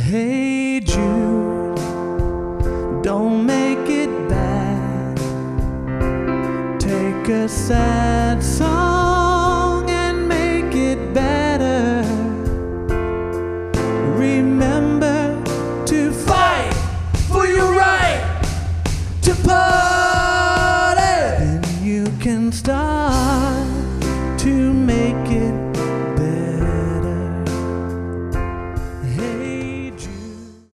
Hey Jude, don't make it bad. Take a sad song and make it better. Remember to fight for your right to party. Then you can start to make